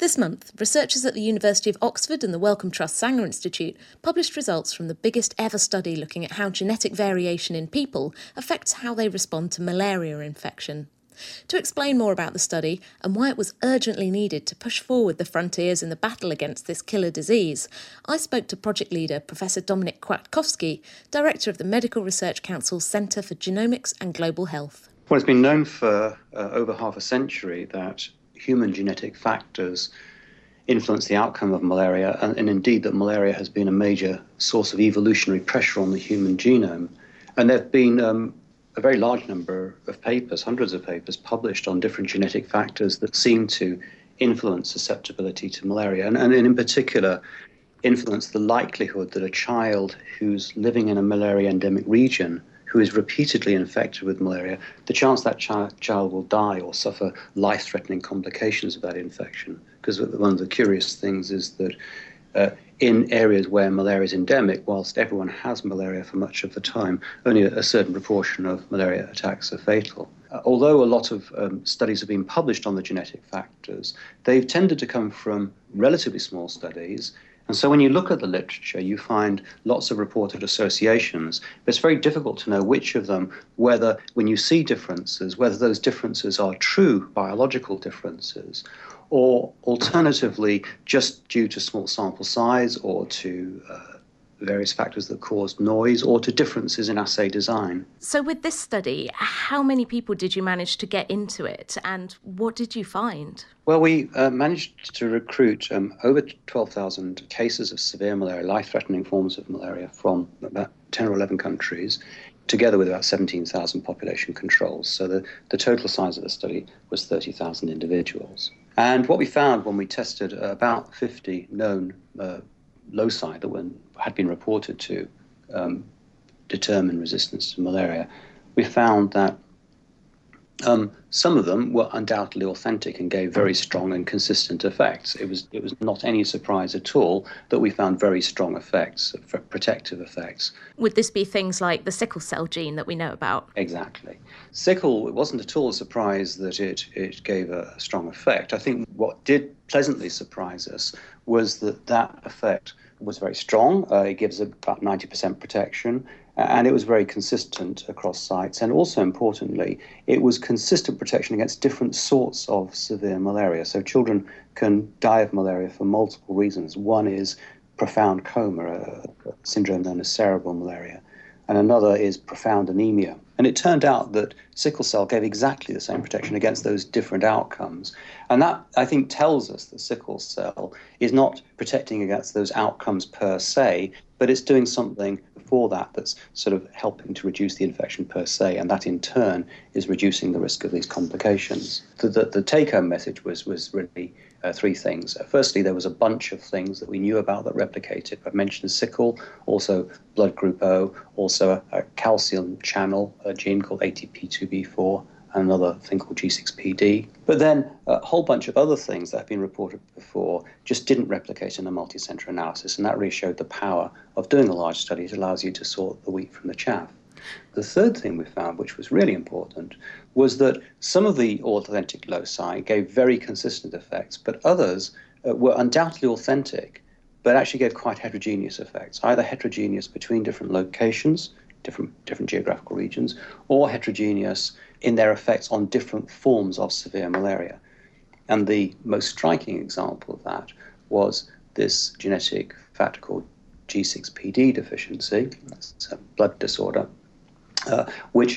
This month, researchers at the University of Oxford and the Wellcome Trust Sanger Institute published results from the biggest ever study looking at how genetic variation in people affects how they respond to malaria infection. To explain more about the study and why it was urgently needed to push forward the frontiers in the battle against this killer disease, I spoke to project leader Professor Dominik Kwiatkowski, director of the Medical Research Council's Centre for Genomics and Global Health. Well, it's been known for over half a century that human genetic factors influence the outcome of malaria, and indeed that malaria has been a major source of evolutionary pressure on the human genome. And there have been a very large number of papers, hundreds of papers, published on different genetic factors that seem to influence susceptibility to malaria, and in particular influence the likelihood that a child who's living in a malaria endemic region who is repeatedly infected with malaria, the chance that child will die or suffer life-threatening complications of that infection. Because one of the curious things is that in areas where malaria is endemic, whilst everyone has malaria for much of the time, only a certain proportion of malaria attacks are fatal. Although a lot of studies have been published on the genetic factors, they've tended to come from relatively small studies. And so when you look at the literature, you find lots of reported associations, but it's very difficult to know which of them, whether when you see differences, whether those differences are true biological differences, or alternatively just due to small sample size or to various factors that cause noise or to differences in assay design. So with this study, how many people did you manage to get into it and what did you find? Well, we managed to recruit over 12,000 cases of severe malaria, life-threatening forms of malaria from about 10 or 11 countries, together with about 17,000 population controls. So the total size of the study was 30,000 individuals. And what we found when we tested about 50 known loci that had been reported to determine resistance to malaria, we found that some of them were undoubtedly authentic and gave very strong and consistent effects. It was not any surprise at all that we found very strong effects, protective effects. Would this be things like the sickle cell gene that we know about? Exactly. Sickle, it wasn't at all a surprise that it gave a strong effect. I think what did pleasantly surprise us was that effect was very strong. It gives about 90% protection. And it was very consistent across sites. And also importantly, it was consistent protection against different sorts of severe malaria. So children can die of malaria for multiple reasons. One is profound coma, a syndrome known as cerebral malaria. And another is profound anemia. And it turned out that sickle cell gave exactly the same protection against those different outcomes. And that, I think, tells us that sickle cell is not protecting against those outcomes per se, but it's doing something for that's sort of helping to reduce the infection per se, and that in turn is reducing the risk of these complications. The take-home message was really three things. Firstly, there was a bunch of things that we knew about that replicated. I've mentioned sickle, also blood group O, also a calcium channel, a gene called ATP2B4, and another thing called G6PD. But then a whole bunch of other things that have been reported before just didn't replicate in a multi-center analysis, and that really showed the power of doing a large study. It allows you to sort the wheat from the chaff. The third thing we found, which was really important, was that some of the authentic loci gave very consistent effects, but others were undoubtedly authentic, but actually gave quite heterogeneous effects, either heterogeneous between different locations, different geographical regions, or heterogeneous in their effects on different forms of severe malaria. And the most striking example of that was this genetic factor called G6PD deficiency. That's a blood disorder, which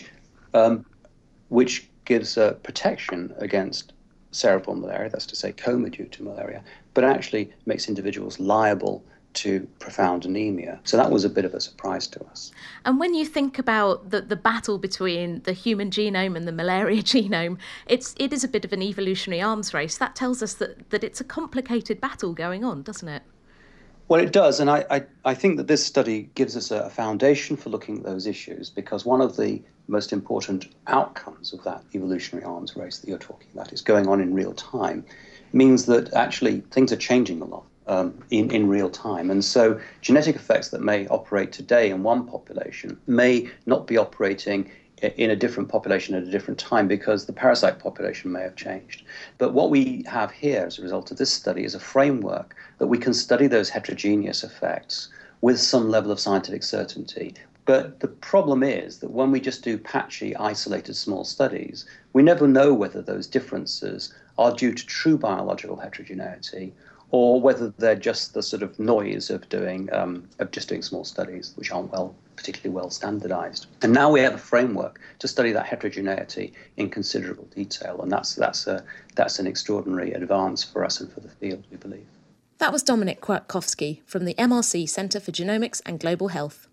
gives protection against cerebral malaria, that's to say coma due to malaria, but actually makes individuals liable to profound anemia. So that was a bit of a surprise to us. And when you think about the battle between the human genome and the malaria genome, it is a bit of an evolutionary arms race. That tells us that it's a complicated battle going on, doesn't it? Well, it does, and I think that this study gives us a foundation for looking at those issues, because one of the most important outcomes of that evolutionary arms race that you're talking about is going on in real time, means that actually things are changing a lot. In real time. And so genetic effects that may operate today in one population may not be operating in a different population at a different time because the parasite population may have changed. But what we have here as a result of this study is a framework that we can study those heterogeneous effects with some level of scientific certainty. But the problem is that when we just do patchy, isolated small studies, we never know whether those differences are due to true biological heterogeneity or whether they're just the sort of noise of just doing small studies, which aren't particularly well standardized. And now we have a framework to study that heterogeneity in considerable detail, and that's an extraordinary advance for us and for the field, we believe. That was Dominik Kwiatkowski from the MRC Centre for Genomics and Global Health.